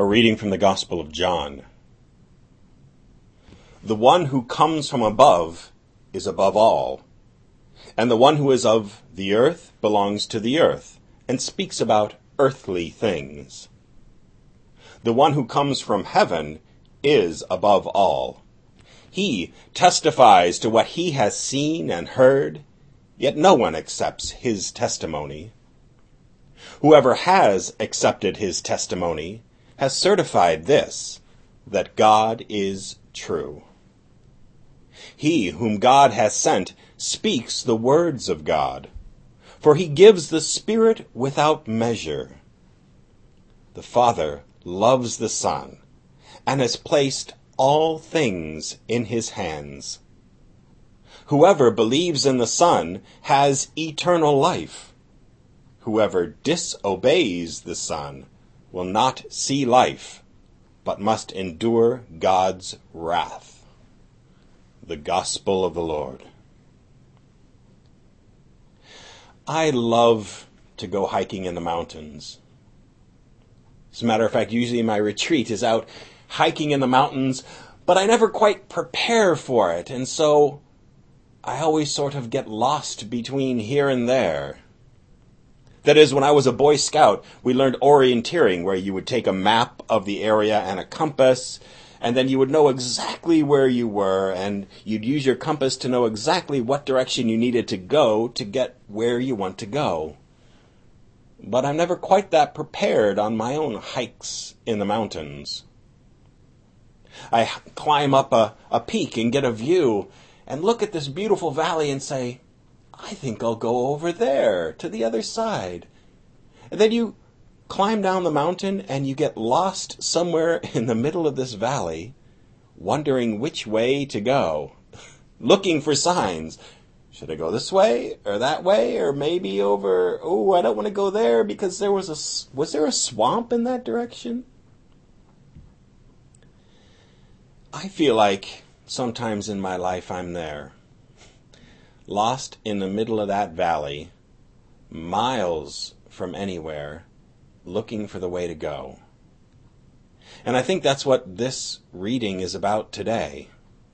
A reading from the Gospel of John. The one who comes from above is above all, and the one who is of the earth belongs to the earth, and speaks about earthly things. The one who comes from heaven is above all. He testifies to what he has seen and heard, yet no one accepts his testimony. Whoever has accepted his testimony has certified this, that God is true. He whom God has sent speaks the words of God, for he gives the Spirit without measure. The Father loves the Son, and has placed all things in his hands. Whoever believes in the Son has eternal life. Whoever disobeys the Son will not see life, but must endure God's wrath. The Gospel of the Lord. I love to go hiking in the mountains. As a matter of fact, usually my retreat is out hiking in the mountains, but I never quite prepare for it, and so I always sort of get lost between here and there. That is, when I was a Boy Scout, we learned orienteering, where you would take a map of the area and a compass, and then you would know exactly where you were, and you'd use your compass to know exactly what direction you needed to go to get where you want to go. But I'm never quite that prepared on my own hikes in the mountains. I climb up a peak and get a view, and look at this beautiful valley and say, I think I'll go over there, to the other side. And then you climb down the mountain and you get lost somewhere in the middle of this valley, wondering which way to go, looking for signs. Should I go this way or that way, or maybe over, I don't want to go there because was there a swamp in that direction? I feel like sometimes in my life I'm there, lost in the middle of that valley, miles from anywhere, looking for the way to go. And I think that's what this reading is about today.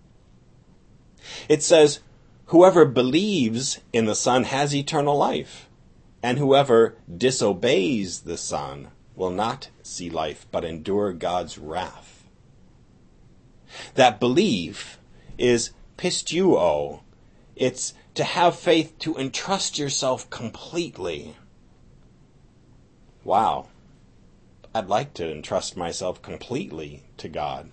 It says, whoever believes in the Son has eternal life, and whoever disobeys the Son will not see life, but endure God's wrath. That belief is pisteuo. It's to have faith, to entrust yourself completely. Wow. I'd like to entrust myself completely to God.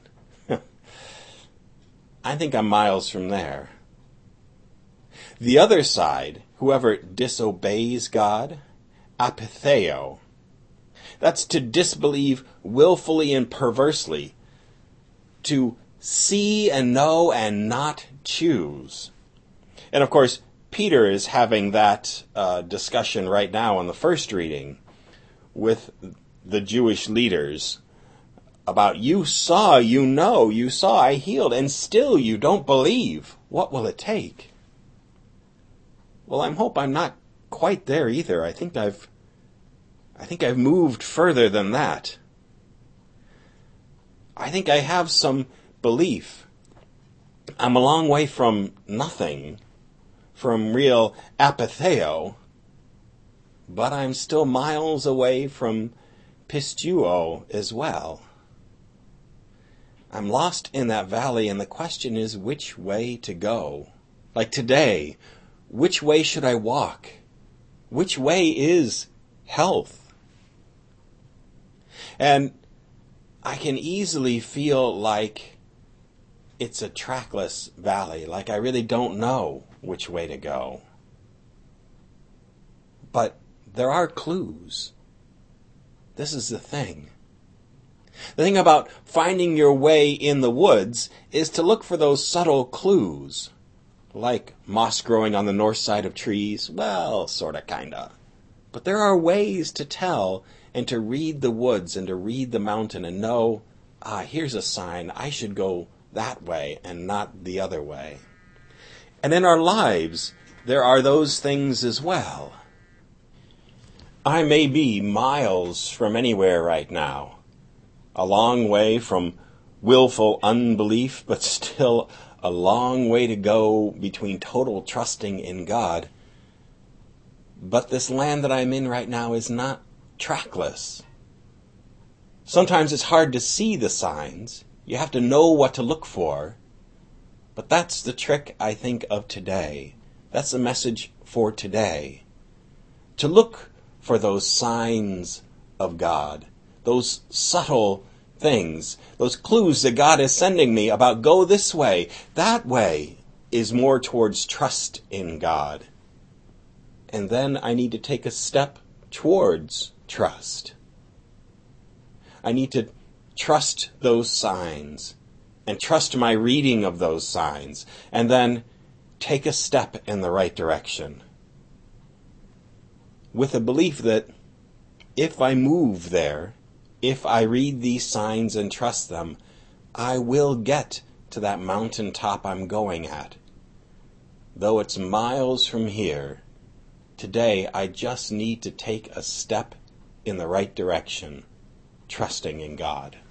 I think I'm miles from there. The other side, whoever disobeys God, apitheo. That's to disbelieve willfully and perversely, to see and know and not choose. And of course, Peter is having that discussion right now in the first reading with the Jewish leaders about, you saw, I healed, and still you don't believe. What will it take? Well, I hope I'm not quite there either. I think I've moved further than that. I think I have some belief. I'm a long way from nothing, from real apitheo, but I'm still miles away from pisteuo as well. I'm lost in that valley, and the question is which way to go. Like today, which way should I walk? Which way is health? And I can easily feel like it's a trackless valley, like I really don't know which way to go. But there are clues. This is the thing. The thing about finding your way in the woods is to look for those subtle clues, like moss growing on the north side of trees. Well, sorta, kinda. But there are ways to tell and to read the woods and to read the mountain and know, here's a sign, I should go that way and not the other way. And in our lives, there are those things as well. I may be miles from anywhere right now, a long way from willful unbelief, but still a long way to go between total trusting in God. But this land that I'm in right now is not trackless. Sometimes it's hard to see the signs. You have to know what to look for. But that's the trick, I think, of today. That's the message for today. To look for those signs of God, those subtle things, those clues that God is sending me about go this way. That way is more towards trust in God. And then I need to take a step towards trust. I need to trust those signs and trust my reading of those signs, and then take a step in the right direction with a belief that if I move there, if I read these signs and trust them, I will get to that mountaintop I'm going at. Though it's miles from here, today I just need to take a step in the right direction, trusting in God.